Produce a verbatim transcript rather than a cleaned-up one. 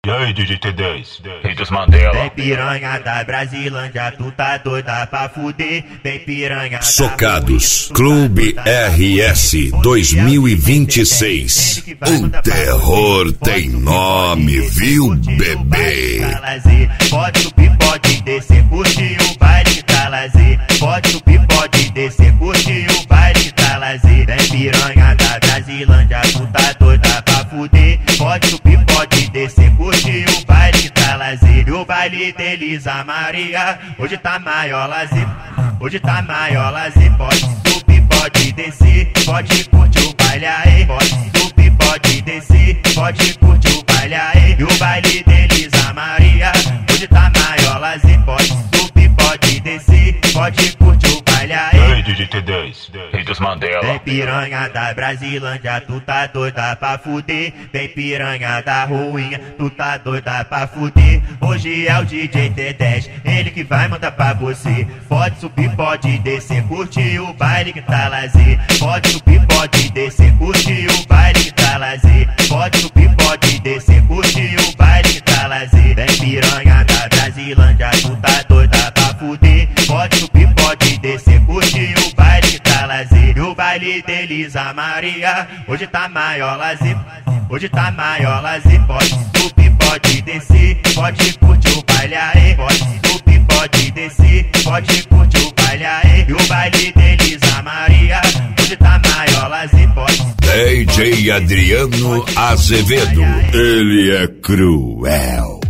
E aí, D J T dez, Ritos Mandela. Vem piranha da Brasilândia, tu tá doida pra fuder. Vem piranha da Socados, Clube R S dois mil e vinte e seis. O terror tem nome, viu, bebê? Pode subir, pode descer, curte o baile que tá lazer. Pode subir, pode descer, curte o baile que tá lazer. Vem piranha da Brasilândia, tu tá doida pra fuder. Pode subir, pode descer, curte o baile que tá lazer. E o baile de Elisa Maria, hoje tá maior lazer. Hoje tá maior lazer. Pode subir, pode descer, pode curtir o baile aí. Pode subir, pode descer, pode curtir o baile aí. E o baile de Elisa Maria, hoje tá maior lazer. Pode subir, pode descer, pode curtir o baile aí. E aí, D J T dez, Ritos Mandela. Vem piranha da Brasilândia, tu tá doida pra fuder. Vem piranha da ruinha, tu tá doida pra fuder. Hoje é o D J T dez, ele que vai mandar pra você. Pode subir, pode descer, curte o baile que tá lazer. Pode subir, pode descer, curte o baile que tá lazer. Pode subir, pode descer, curte o baile que tá lazer. Vem piranha da Brasilândia, tu tá doida pra fuder. Pode subir, pode descer, curte o baile que tá lazer. E o baile de Elisa Maria, hoje tá maior lazer. Hoje tá maior lazer. Pode subir, pode descer, pode curtir o baile aí. Pode subir, pode descer, pode curtir o baile aí. E o baile de Elisa Maria, hoje tá maior lazer. Pode D J Adriano Azevedo, ele é cruel.